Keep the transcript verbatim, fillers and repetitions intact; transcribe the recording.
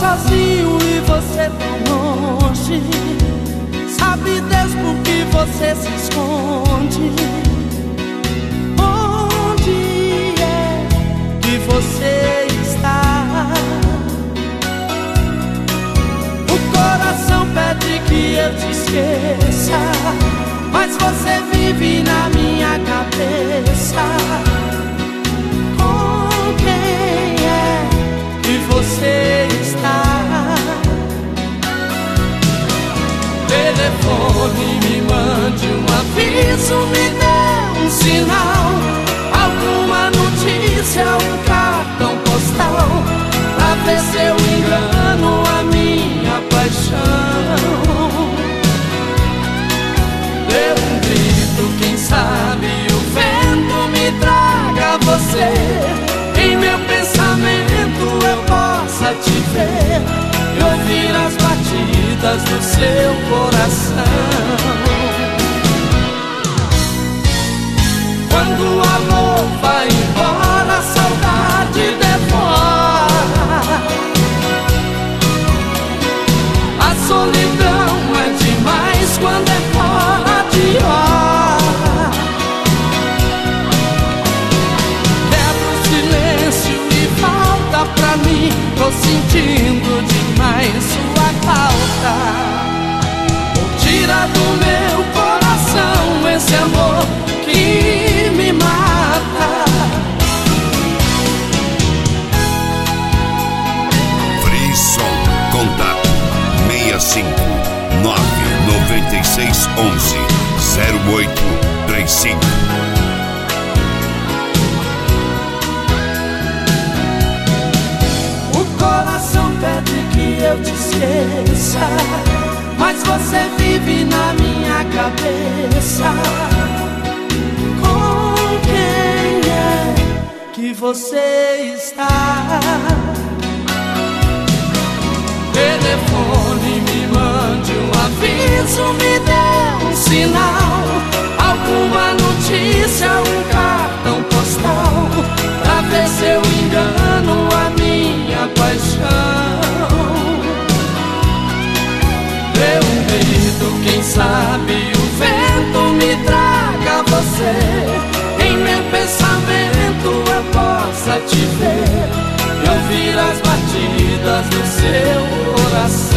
sozinho e você tão longe. Sabe Deus por que você se esconde? Onde é que você está? O coração pede que eu te esqueça, mas você vive na minha cabeça. Com quem é que você está? Telefone, me mande um aviso, me dê um sinal, alguma notícia, um cartão postal, pra ver se eu engano a minha paixão. Dê um grito, quem sabe o vento me traga você, em meu pensamento eu possa te ver e ouvir as batidas do seu coração. Quando o amor vai embora, a saudade devora. A solidão é demais quando é fora de hora. Quebra o silêncio e volta pra mim, tô sentindo demais sua falta. Ou tira do meu coração esse amor que me mata. Frisson, contato seis cinco nove nove seis um um zero oito três cinco. O coração pede que eu te esqueça, mas você vive na minha cabeça. Com quem é que você está? Telefone, me mande um aviso, me dê um sinal, alguma notícia, um cartão postal, pra ver se eu engano a minha paixão. Dê um grito, quem sabe o vento me traga você, em meu pensamento eu possa te ver e ouvir as batidas do seu coração.